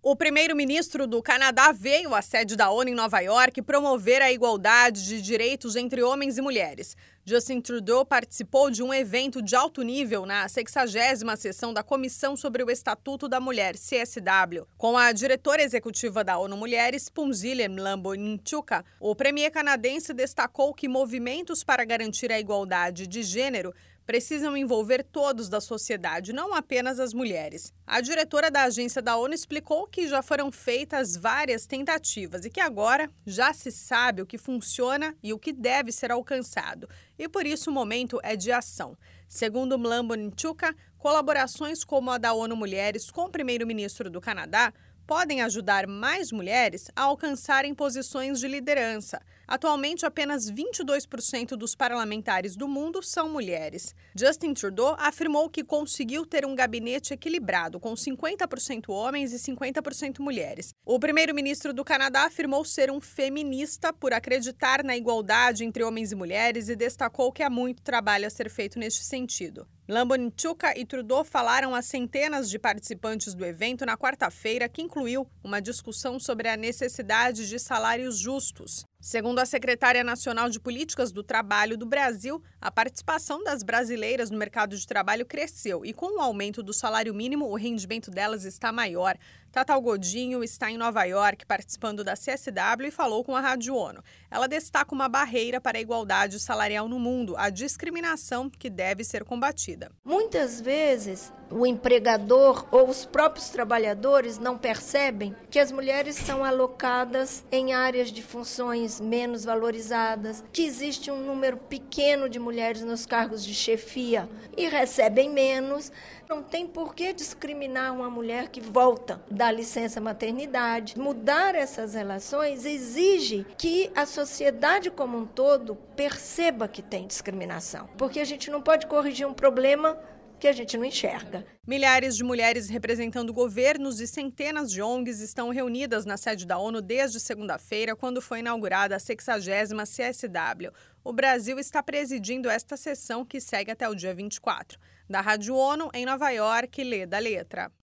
O primeiro-ministro do Canadá veio à sede da ONU em Nova York promover a igualdade de direitos entre homens e mulheres. Justin Trudeau participou de um evento de alto nível na 60ª sessão da Comissão sobre o Estatuto da Mulher, CSW, com a diretora executiva da ONU Mulheres, Phumzile Mlambo-Ngcuka. O premier canadense destacou que movimentos para garantir a igualdade de gênero precisam envolver todos da sociedade, não apenas as mulheres. A diretora da agência da ONU explicou que já foram feitas várias tentativas e que agora já se sabe o que funciona e o que deve ser alcançado. E por isso o momento é de ação. Segundo Mlambo-Ngcuka, colaborações como a da ONU Mulheres com o primeiro-ministro do Canadá podem ajudar mais mulheres a alcançarem posições de liderança. Atualmente, apenas 22% dos parlamentares do mundo são mulheres. Justin Trudeau afirmou que conseguiu ter um gabinete equilibrado, com 50% homens e 50% mulheres. O primeiro-ministro do Canadá afirmou ser um feminista por acreditar na igualdade entre homens e mulheres e destacou que há muito trabalho a ser feito neste sentido. Mlambo-Ngcuka e Trudeau falaram a centenas de participantes do evento na quarta-feira, que incluiu uma discussão sobre a necessidade de salários justos. Segundo a secretária nacional de Políticas do Trabalho do Brasil, a participação das brasileiras no mercado de trabalho cresceu e, com o aumento do salário mínimo, o rendimento delas está maior. Tatal Godinho está em Nova York participando da CSW e falou com a Rádio ONU. Ela destaca uma barreira para a igualdade salarial no mundo, a discriminação que deve ser combatida. Muitas vezes o empregador ou os próprios trabalhadores não percebem que as mulheres são alocadas em áreas de funções menos valorizadas, que existe um número pequeno de mulheres nos cargos de chefia e recebem menos. Não tem por que discriminar uma mulher que volta da licença maternidade. Mudar essas relações exige que a sociedade como um todo perceba que tem discriminação, porque a gente não pode corrigir um problema que a gente não enxerga. Milhares de mulheres representando governos e centenas de ONGs estão reunidas na sede da ONU desde segunda-feira, quando foi inaugurada a 60ª CSW. O Brasil está presidindo esta sessão, que segue até o dia 24. Da Rádio ONU, em Nova York, Leda Letra.